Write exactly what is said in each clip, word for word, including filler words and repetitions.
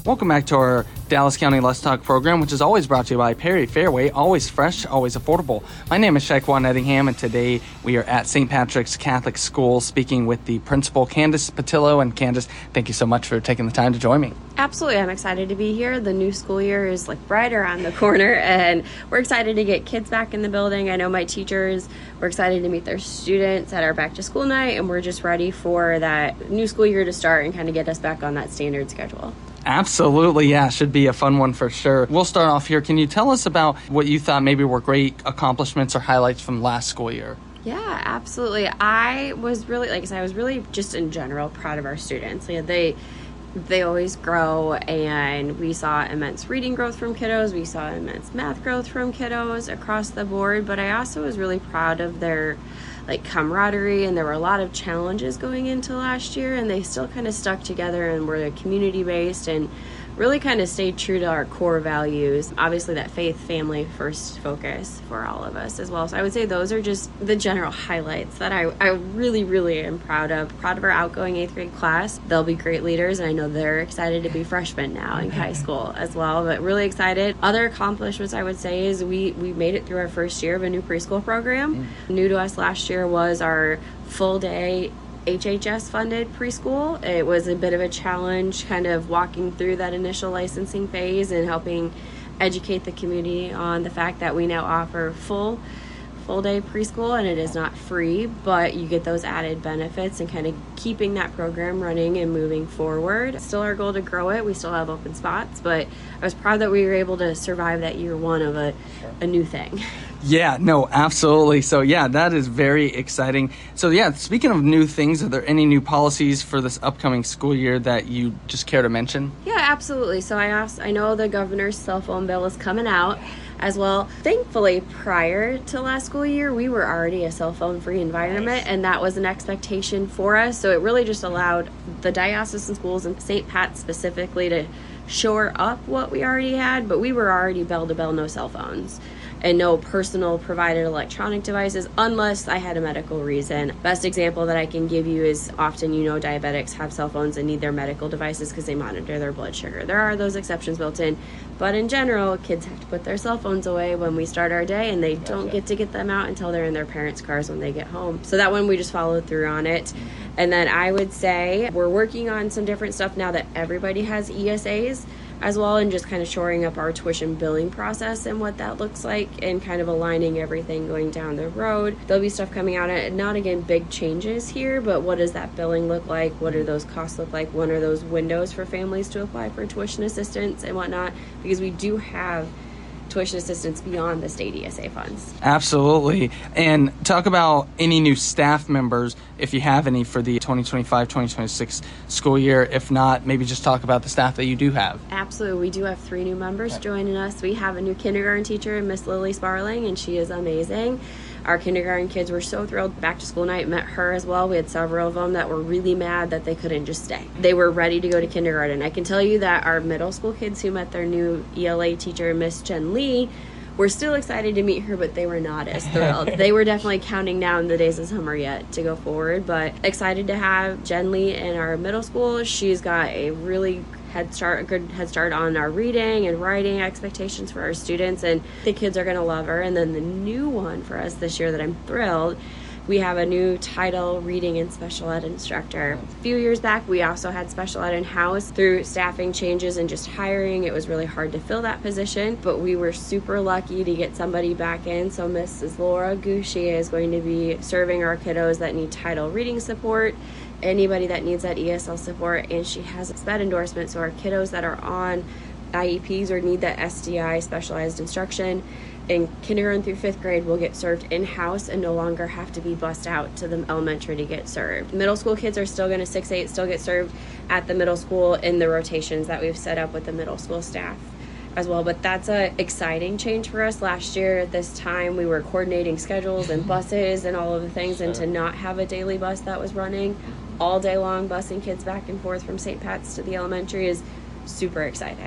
Welcome back to our Dallas County Let's Talk program, which is always brought to you by Perry Fairway, always fresh, always affordable. My name is Shaquan Ettingham, and today we are at Saint Patrick's Catholic School speaking with the principal, Candace Patillo. And Candace, thank you so much for taking the time to join me. Absolutely. I'm excited to be here. The new school year is like right around the corner, and we're excited to get kids back in the building. I know my teachers, we're excited to meet their students at our back to school night, and we're just ready for that new school year to start and kind of get us back on that standard schedule. Absolutely, yeah. Should be a fun one for sure. We'll start off here. Can you tell us about what you thought maybe were great accomplishments or highlights from last school year? Yeah, absolutely. I was really, like I said, I was really just in general proud of our students. Yeah, they they always grow, and we saw immense reading growth from kiddos. We saw immense math growth from kiddos across the board. But I also was really proud of their like camaraderie, and there were a lot of challenges going into last year, and they still kind of stuck together and were community based and really kind of stayed true to our core values. Obviously that faith, family first focus for all of us as well. So I would say those are just the general highlights that I, I really, really am proud of. Proud of our outgoing eighth grade class. They'll be great leaders, and I know they're excited to be freshmen now in high school as well, but really excited. Other accomplishments I would say is we, we made it through our first year of a new preschool program. Mm. New to us last year was our full day H H S funded preschool. It was a bit of a challenge kind of walking through that initial licensing phase and helping educate the community on the fact that we now offer full full day preschool, and it is not free, but you get those added benefits and kind of keeping that program running and moving forward. It's still our goal to grow it. We still have open spots, but I was proud that we were able to survive that year one of a, a new thing. Yeah, no, absolutely. So yeah, that is very exciting. So yeah, speaking of new things, are there any new policies for this upcoming school year that you just care to mention? Yeah, absolutely. So I asked, I know the governor's cell phone bill is coming out as well. Thankfully, prior to last school year, we were already a cell phone free environment, nice. And that was an expectation for us. So it really just allowed the diocesan schools and Saint Pat specifically to shore up what we already had, but we were already bell to bell, no cell phones and no personal provided electronic devices unless I had a medical reason. Best example that I can give you is often, you know, diabetics have cell phones and need their medical devices because they monitor their blood sugar. There are those exceptions built in, but in general, kids have to put their cell phones away when we start our day, and they don't get to get them out until they're in their parents' cars when they get home. So that one, we just followed through on it. And then I would say we're working on some different stuff now that everybody has E S As as well, and just kind of shoring up our tuition billing process and what that looks like and kind of aligning everything going down the road. There'll be stuff coming out, and not again big changes here, but what does that billing look like? What do those costs look like? When are those windows for families to apply for tuition assistance and whatnot? Because we do have tuition assistance beyond the state E S A funds. Absolutely. And talk about any new staff members, if you have any, for the twenty twenty-five twenty twenty-six school year. If not, maybe just talk about the staff that you do have. Absolutely. We do have three new members okay. joining us. We have a new kindergarten teacher, Miss Lily Sparling, and she is amazing. Our kindergarten kids were so thrilled. Back to school night met her as well. We had several of them that were really mad that they couldn't just stay. They were ready to go to kindergarten. I can tell you that our middle school kids who met their new E L A teacher, Miss Jen Lee, were still excited to meet her, but they were not as thrilled. They were definitely counting down the days of summer yet to go forward, but excited to have Jen Lee in our middle school. She's got a really head start, a good head start on our reading and writing expectations for our students, and the kids are going to love her. And then the new one for us this year that I'm thrilled, we have a new title reading and special ed instructor. A few years back, we also had special ed in-house. Through staffing changes and just hiring, it was really hard to fill that position, but we were super lucky to get somebody back in. So Missus Laura Gucci is going to be serving our kiddos that need title reading support, anybody that needs that E S L support, and she has that endorsement. So our kiddos that are on I E Ps or need that S D I, specialized instruction, in kindergarten through fifth grade will get served in-house and no longer have to be bussed out to the elementary to get served. Middle school kids are still going to six eight still get served at the middle school in the rotations that we've set up with the middle school staff as well. But that's a exciting change for us. Last year at this time, we were coordinating schedules and buses and all of the things, and to not have a daily bus that was running all day long, busing kids back and forth from Saint Pat's to the elementary is super exciting.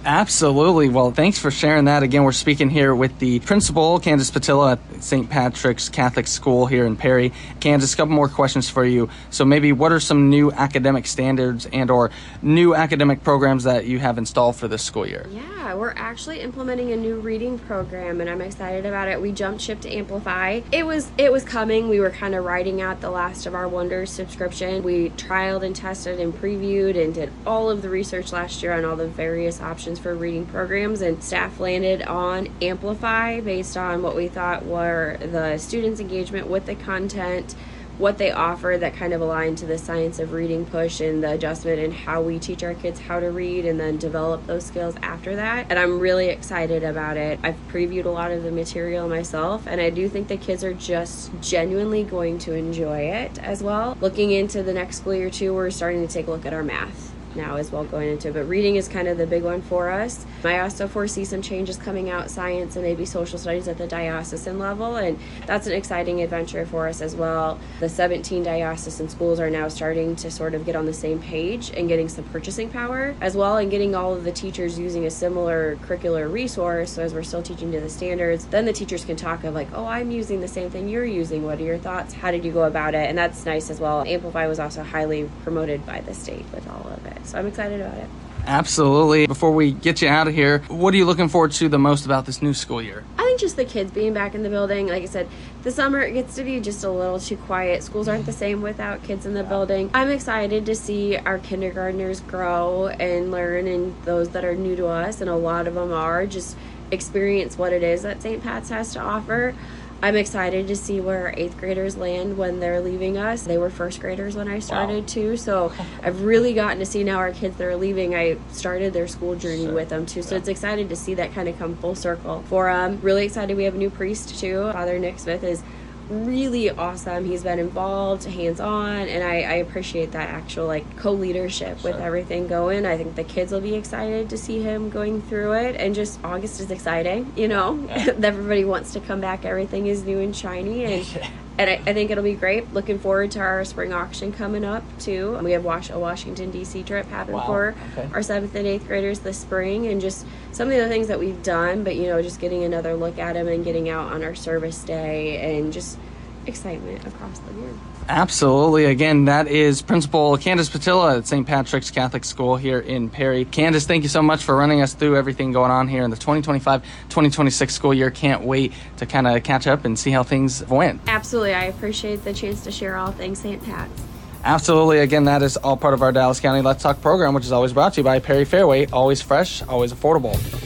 Absolutely. Well, thanks for sharing that. Again, we're speaking here with the principal, Candace Patilla, at Saint Patrick's Catholic School here in Perry. Candace, a couple more questions for you. So maybe what are some new academic standards and or new academic programs that you have installed for this school year? Yeah, we're actually implementing a new reading program, and I'm excited about it. We jumped ship to Amplify. It was it was coming. We were kind of riding out the last of our Wonders subscription. We trialed and tested and previewed and did all of the research last year on all the various options for reading programs, and staff landed on Amplify based on what we thought were the students' engagement with the content, what they offer that kind of aligned to the science of reading push and the adjustment in how we teach our kids how to read and then develop those skills after that. And I'm really excited about it. I've previewed a lot of the material myself, and I do think the kids are just genuinely going to enjoy it as well. Looking into the next school year too, we're starting to take a look at our math now as well going into it, but reading is kind of the big one for us. I also foresee some changes coming out, science and maybe social studies at the diocesan level, and that's an exciting adventure for us as well. The seventeen diocesan schools are now starting to sort of get on the same page and getting some purchasing power as well, and getting all of the teachers using a similar curricular resource. So as we're still teaching to the standards, then the teachers can talk of like, oh, I'm using the same thing you're using. What are your thoughts? How did you go about it? And that's nice as well. Amplify was also highly promoted by the state with all of it. So I'm excited about it. Absolutely. Before we get you out of here, what are you looking forward to the most about this new school year? I think just the kids being back in the building. Like I said, the summer it gets to be just a little too quiet. Schools aren't the same without kids in the building. I'm excited to see our kindergartners grow and learn, and those that are new to us, and a lot of them are, just experience what it is that Saint Pat's has to offer. I'm excited to see where our eighth graders land when they're leaving us. They were first graders when I started wow. too, so I've really gotten to see now our kids that are leaving. I started their school journey sure. with them too, so yeah. it's excited to see that kind of come full circle for them. Um, really excited we have a new priest too. Father Nick Smith is really awesome. He's been involved, hands-on, and I, I appreciate that actual like co-leadership sure. with everything going. I think the kids will be excited to see him going through it, and just August is exciting, you know. Yeah. Everybody wants to come back. Everything is new and shiny, and and I, I think it'll be great. Looking forward to our spring auction coming up too. We have a Washington D C trip happening wow. for okay. our seventh and eighth graders this spring, and just some of the things that we've done, but you know, just getting another look at them and getting out on our service day, and just excitement across the board. Absolutely. Again, that is Principal Candace Patilla at Saint Patrick's Catholic School here in Perry. Candace, thank you so much for running us through everything going on here in the twenty twenty-five twenty twenty-six school year. Can't wait to kind of catch up and see how things went. Absolutely. I appreciate the chance to share all things Saint Pat's. Absolutely. Again, that is all part of our Dallas County Let's Talk program, which is always brought to you by Perry Fairway. Always fresh, always affordable.